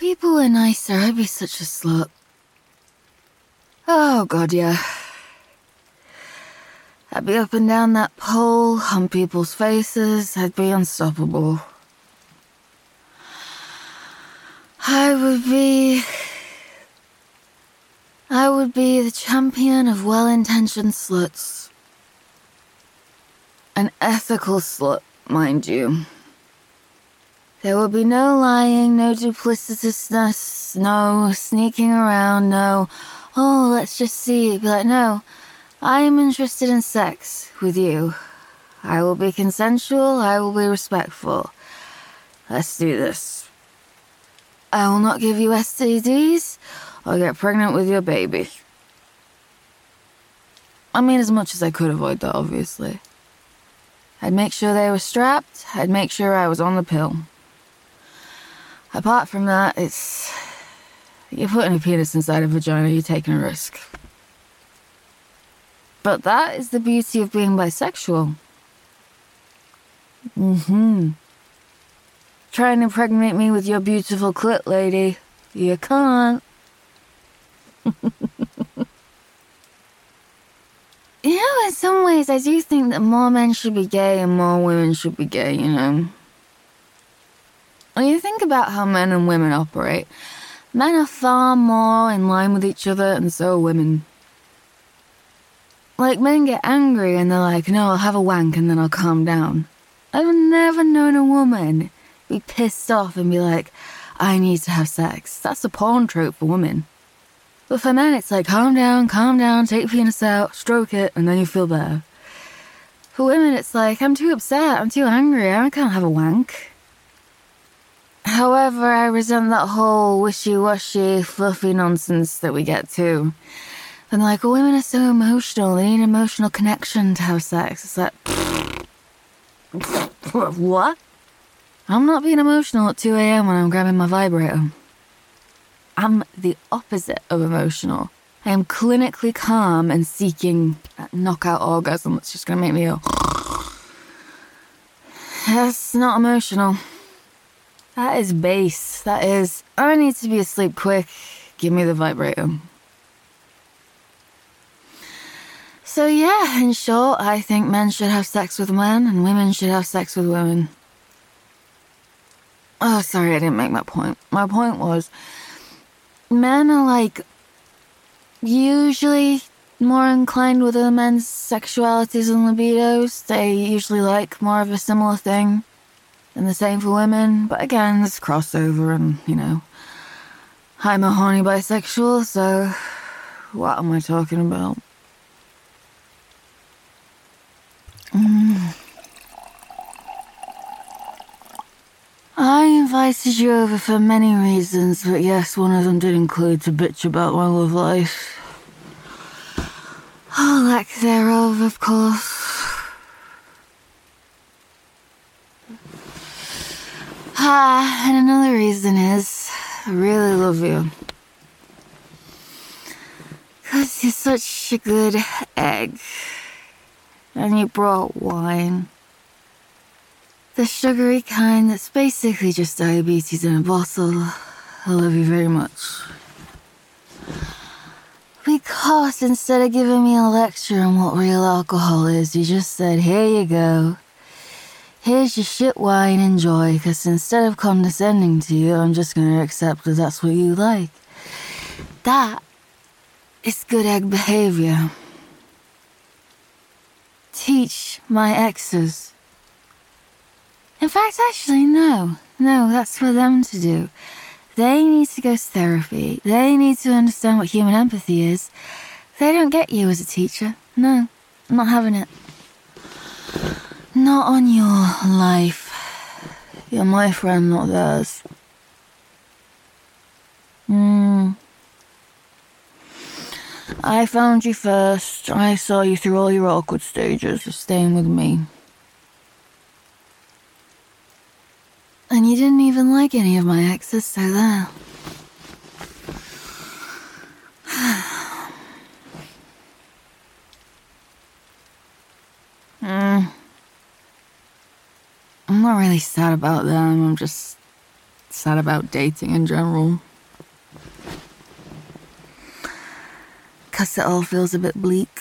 people were nicer, I'd be such a slut. Oh, God, yeah. I'd be up and down that pole, on people's faces, I'd be unstoppable. I would be the champion of well-intentioned sluts. An ethical slut, mind you. There would be no lying, no duplicitousness, no sneaking around, no, oh, let's just see. It'd be like, no, I am interested in sex with you. I will be consensual, I will be respectful. Let's do this. I will not give you STDs or get pregnant with your baby. I mean, as much as I could avoid that, obviously. I'd make sure they were strapped, I'd make sure I was on the pill. Apart from that, you're putting a penis inside a vagina, you're taking a risk. But that is the beauty of being bisexual. Try and impregnate me with your beautiful clit, lady. You can't. You know, in some ways, I do think that more men should be gay and more women should be gay, you know? When you think about how men and women operate, men are far more in line with each other, and so are women. Like, men get angry and they're like, no, I'll have a wank and then I'll calm down. I've never known a woman be pissed off and be like, I need to have sex. That's a porn trope for women. But for men, it's like, calm down, take your penis out, stroke it, and then you feel better. For women, it's like, I'm too upset, I'm too angry, I can't have a wank. However, I resent that whole wishy-washy, fluffy nonsense that we get too. And like, well, women are so emotional, they need an emotional connection to have sex. It's like, what? I'm not being emotional at 2 a.m. when I'm grabbing my vibrator. I'm the opposite of emotional. I am clinically calm and seeking that knockout orgasm that's just gonna make me go. That's not emotional. That is base. That is, I need to be asleep quick. Give me the vibrator. So yeah, in short, I think men should have sex with men and women should have sex with women. Oh, sorry, I didn't make my point. My point was, men are like, usually more inclined with other men's sexualities and libidos. They usually like more of a similar thing. And the same for women. But again, there's crossover and, you know, I'm a horny bisexual, so what am I talking about? I invited you over for many reasons, but yes, one of them did include to bitch about my love life. Oh, lack thereof, of course. And another reason is, I really love you. 'Cause you're such a good egg. And you brought wine. The sugary kind that's basically just diabetes in a bottle. I love you very much. Because instead of giving me a lecture on what real alcohol is, you just said, here you go. Here's your shit wine, enjoy. Because instead of condescending to you, I'm just going to accept that that's what you like. That is good egg behavior. Teach my exes. In fact, actually, no, that's for them to do. They need to go to therapy. They need to understand what human empathy is. They don't get you as a teacher. No, I'm not having it. Not on your life. You're my friend, not theirs. I found you first. I saw you through all your awkward stages. You're staying with me. And you didn't even like any of my exes, so there. I'm not really sad about them, I'm just sad about dating in general. Because it all feels a bit bleak.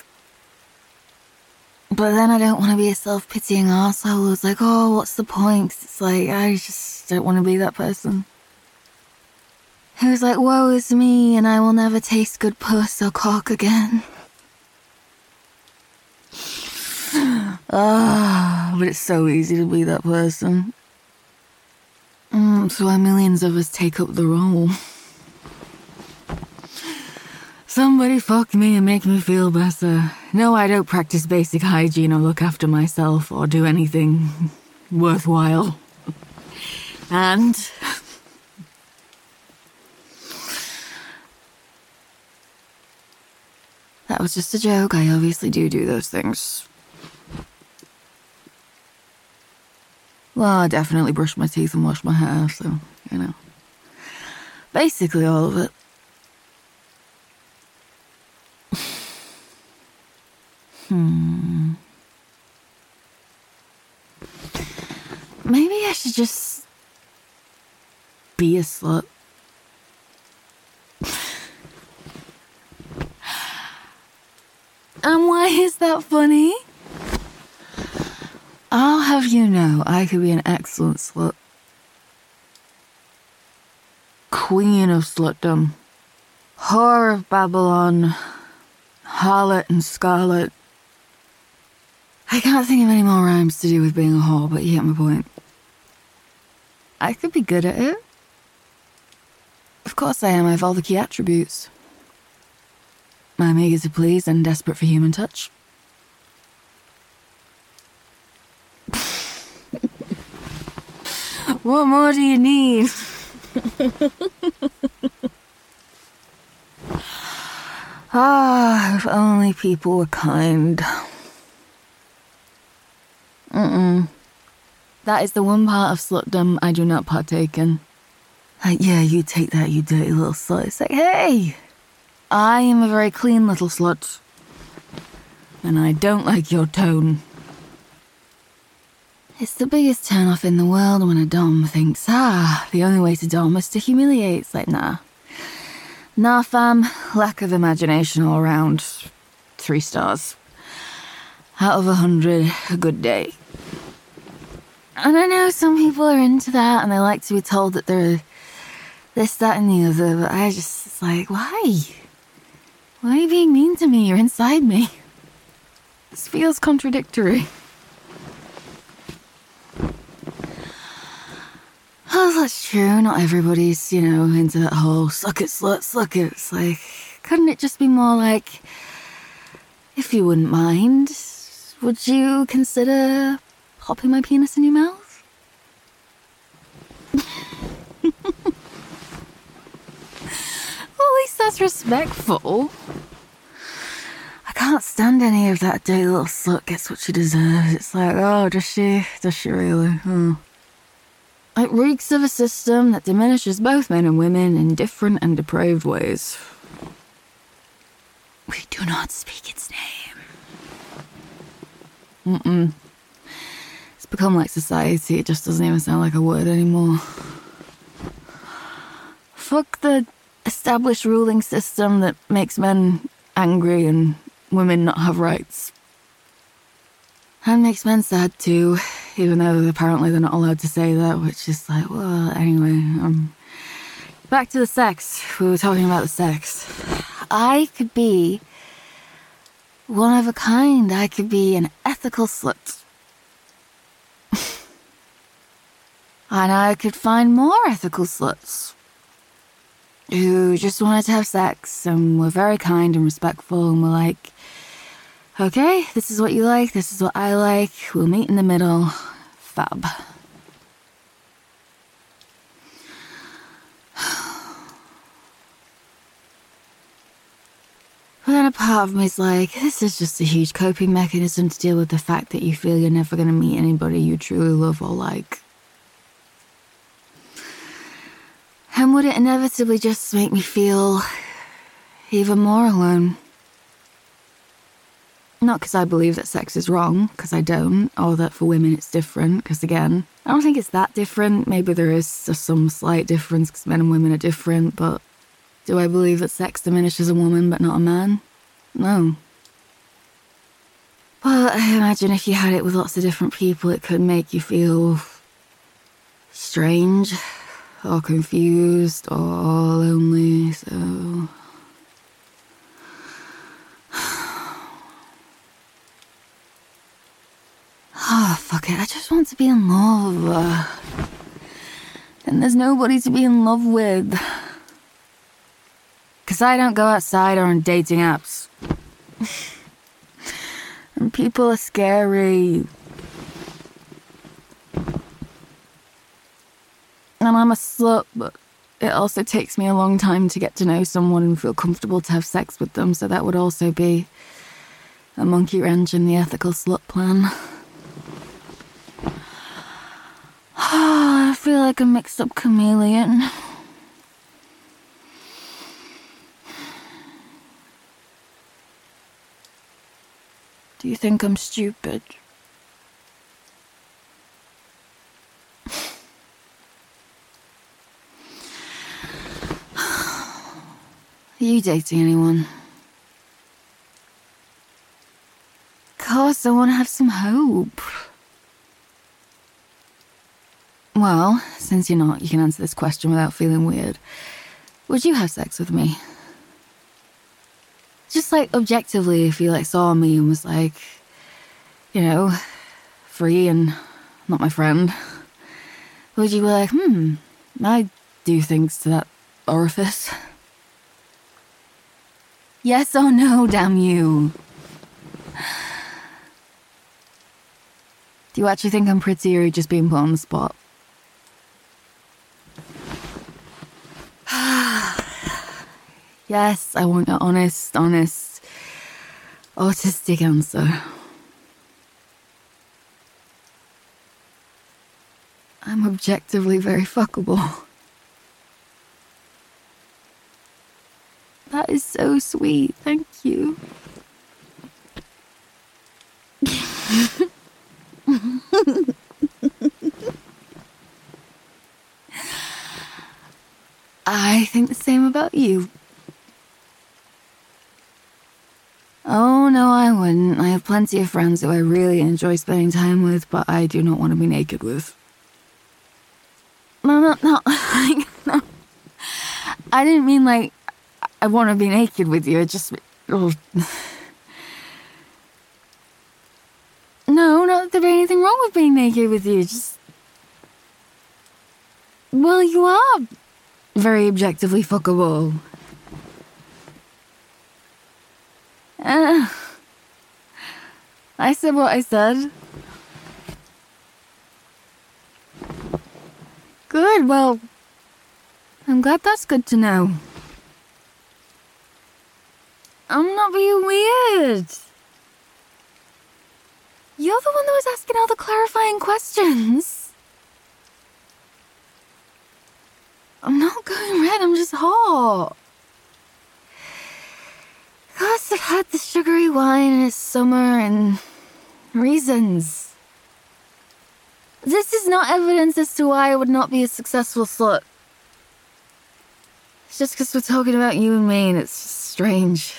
But then I don't want to be a self-pitying arsehole who's like, oh, what's the point? 'Cause it's like, I just don't want to be that person. Who's like, woe is me, and I will never taste good puss or cock again. But it's so easy to be that person. That's why millions of us take up the role. Somebody fuck me and make me feel better. No, I don't practice basic hygiene or look after myself or do anything worthwhile. And that was just a joke. I obviously do those things. Well, I definitely brush my teeth and wash my hair, so, you know. Basically all of it. Maybe I should just be a slut. And why is that funny? I'll have you know, I could be an excellent slut. Queen of slutdom. Whore of Babylon. Harlot and Scarlet. I can't think of any more rhymes to do with being a whore, but you get my point. I could be good at it. Of course I am, I have all the key attributes. I'm eager to please and desperate for human touch. What more do you need? If only people were kind. That is the one part of slutdom I do not partake in. Like, yeah, you take that, you dirty little slut. It's like, hey, I am a very clean little slut. And I don't like your tone. It's the biggest turn-off in the world when a dom thinks, the only way to dom is to humiliate. It's like, nah. Nah, fam. Lack of imagination all around. 3 stars. Out of 100, a good day. And I know some people are into that and they like to be told that they're this, that, and the other, but I just, it's like, why? Why are you being mean to me? You're inside me. This feels contradictory. Oh, that's true. Not everybody's, into that whole suck it, slut, suck it. It's like, couldn't it just be more like, if you wouldn't mind, would you consider popping my penis in your mouth? Well, at least that's respectful. I can't stand any of that dirty little slut gets what she deserves. It's like, oh, does she? Does she really? It reeks of a system that diminishes both men and women in different and depraved ways. We do not speak its name. It's become like society. It just doesn't even sound like a word anymore. Fuck the established ruling system that makes men angry and women not have rights. And makes men sad too, even though apparently they're not allowed to say that, which is like, well, anyway. Back to the sex. We were talking about the sex. I could be one of a kind. I could be an ethical slut. And I could find more ethical sluts who just wanted to have sex and were very kind and respectful and were like, okay, this is what you like, this is what I like, we'll meet in the middle. Fab. But then a part of me is like, this is just a huge coping mechanism to deal with the fact that you feel you're never going to meet anybody you truly love or like. And would it inevitably just make me feel even more alone? Not because I believe that sex is wrong, because I don't, or that for women it's different, because again, I don't think it's that different. Maybe there is some slight difference because men and women are different, but do I believe that sex diminishes a woman but not a man? No. But I imagine if you had it with lots of different people, it could make you feel strange, or confused, or lonely, so... Oh, fuck it, I just want to be in love. And there's nobody to be in love with. Because I don't go outside or on dating apps. And people are scary. And I'm a slut, but it also takes me a long time to get to know someone and feel comfortable to have sex with them, so that would also be a monkey wrench in the ethical slut plan. I feel like a mixed up chameleon. Do you think I'm stupid? Are you dating anyone? Cause I want to have some hope. Well, since you're not, you can answer this question without feeling weird. Would you have sex with me? Just like objectively, if you like saw me and was like, you know, free and not my friend, would you be like, I do things to that orifice? Yes or no, damn you? Do you actually think I'm pretty, or are you just being put on the spot? Yes, I want an honest, autistic answer. I'm objectively very fuckable. That is so sweet, thank you. I think the same about you. Oh, no, I wouldn't. I have plenty of friends who I really enjoy spending time with, but I do not want to be naked with. No. No. I didn't mean, like, I want to be naked with you. It just... Oh. No, not that there'd be anything wrong with being naked with you. Just... Well, you are very objectively fuckable. I said what I said. Good, well, I'm glad that's good to know. I'm not being weird. You're the one that was asking all the clarifying questions. I'm not going red, I'm just hot. Because I've had the sugary wine and it's summer and reasons. This is not evidence as to why I would not be a successful slut. It's just because we're talking about you and me and it's just strange.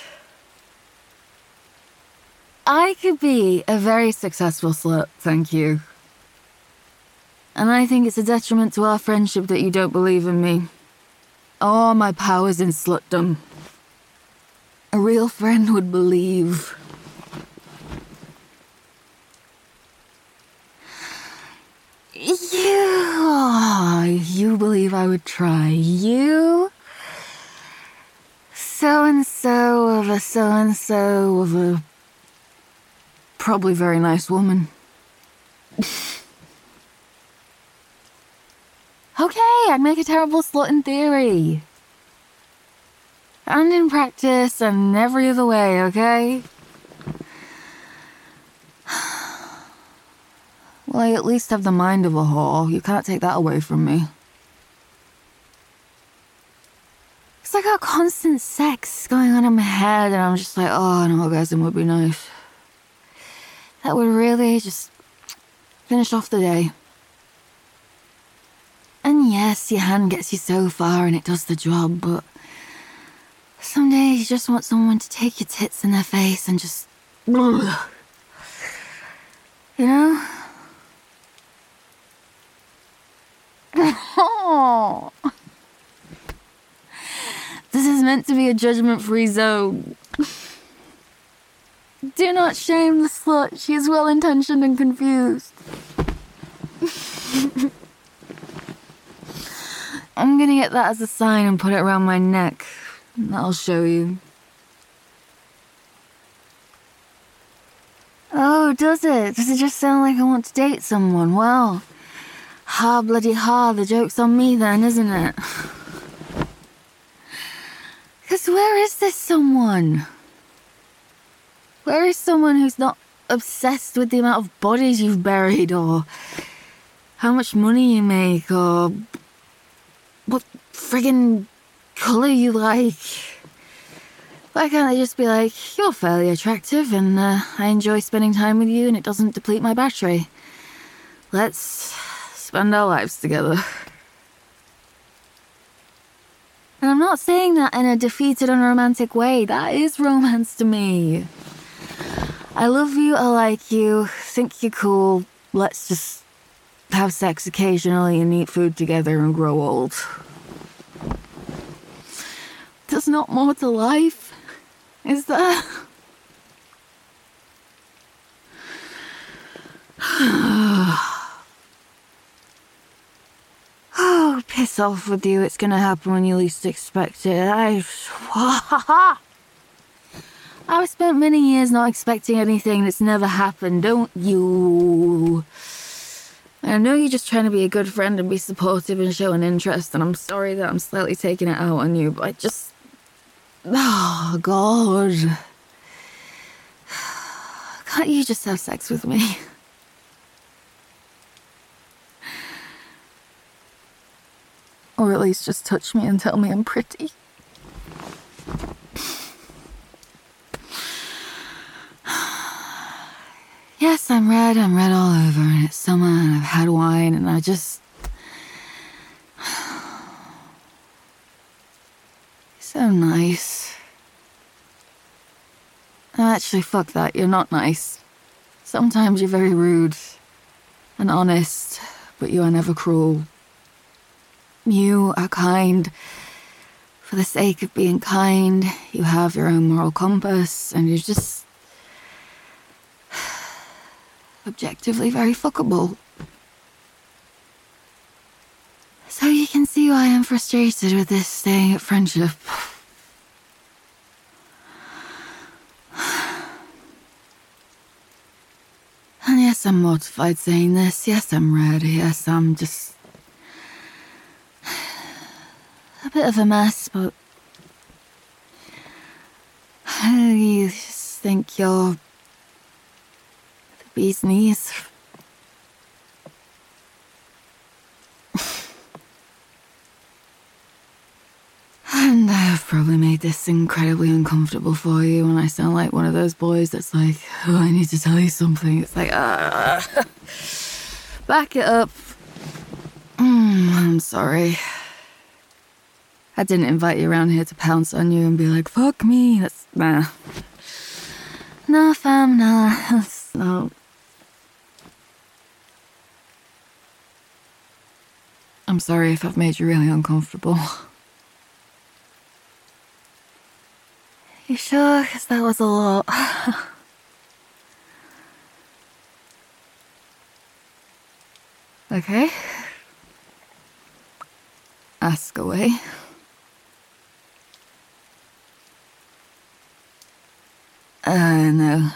I could be a very successful slut, thank you. And I think it's a detriment to our friendship that you don't believe in me. Oh, my powers in slutdom. A real friend would believe. You believe I would try. You? So-and-so of a so-and-so of a probably very nice woman. Okay, I'd make a terrible slut in theory. And in practice and every other way, okay? Well, I at least have the mind of a whore. You can't take that away from me. It's like got constant sex going on in my head and I'm just like, oh, an orgasm would be nice. that would really just finish off the day. And yes, your hand gets you so far and it does the job, but some days you just want someone to take your tits in their face and just... You know? This is meant to be a judgment-free zone. Do not shame the slut. She is well-intentioned and confused. I'm gonna get that as a sign and put it around my neck. That'll show you. Oh, does it? Does it just sound like I want to date someone? Well, bloody the joke's on me then, isn't it? Because where is this someone? Where is someone who's not obsessed with the amount of bodies you've buried, or how much money you make, or what friggin' colour you like? Why can't they just be like, you're fairly attractive and I enjoy spending time with you and it doesn't deplete my battery. Let's spend our lives together. And I'm not saying that in a defeated, unromantic way. That is romance to me. I love you, I like you, think you're cool. Let's just have sex occasionally and eat food together and grow old. There's not more to life, is there? Oh, piss off with you. It's gonna happen when you least expect it. I've spent many years not expecting anything and it's never happened, don't you? I know you're just trying to be a good friend and be supportive and show an interest, and I'm sorry that I'm slightly taking it out on you, but I just... Oh, God. Can't you just have sex with me? Or at least just touch me and tell me I'm pretty. Yes, I'm red all over, and it's summer, and I've had wine, and I just... So nice. Oh, actually, fuck that, you're not nice. Sometimes you're very rude and honest, but you are never cruel. You are kind for the sake of being kind. You have your own moral compass, and you're just... objectively very fuckable. So you can see why I'm frustrated with this staying at friendship. And yes, I'm mortified saying this. Yes, I'm red. Yes, I'm just... a bit of a mess, but... you just think you're... the bee's knees. And I've probably made this incredibly uncomfortable for you, and I sound like one of those boys that's like, oh, I need to tell you something. It's like, back it up. I'm sorry. I didn't invite you around here to pounce on you and be like, fuck me. That's, nah. Nah, fam, nah. That's not... I'm sorry if I've made you really uncomfortable. You sure? 'Cause that was a lot. Okay. Ask away. No.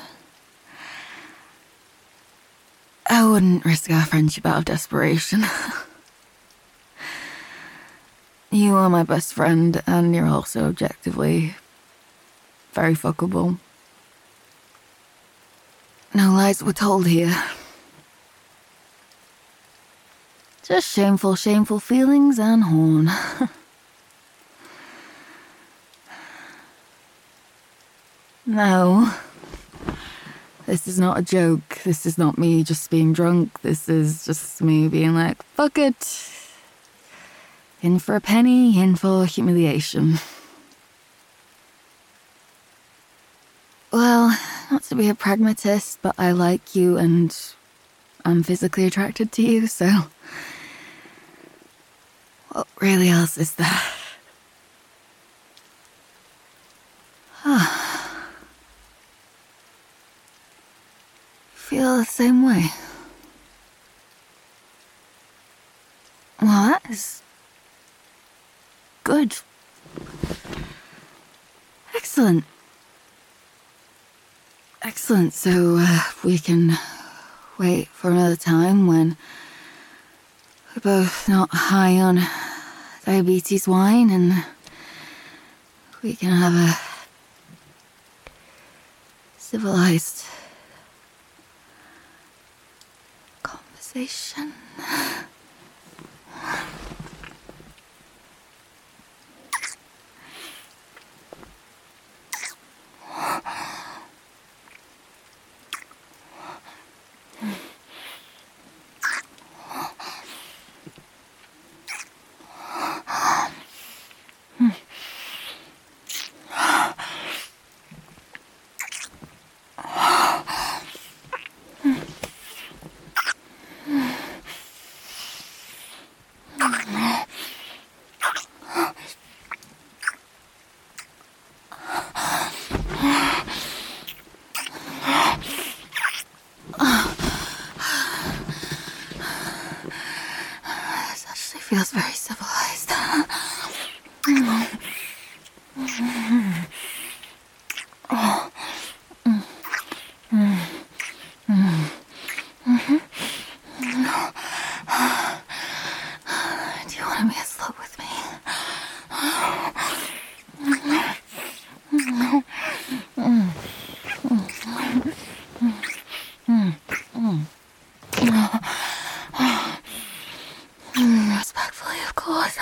I wouldn't risk our friendship out of desperation. You are my best friend, and you're also objectively very fuckable. No lies were told here. Just shameful, shameful feelings and horn. No. This is not a joke. this is not me just being drunk. This is just me being like, fuck it. In for a penny, in for humiliation. Well, not to be a pragmatist, but I like you and I'm physically attracted to you, so what really else is there? Feel the same way? Well, that is good. Excellent. Excellent, so we can wait for another time when we're both not high on diabetes wine and we can have a civilized conversation. This actually feels very civilized. Do you want to be a slut with me? Respectfully, of course.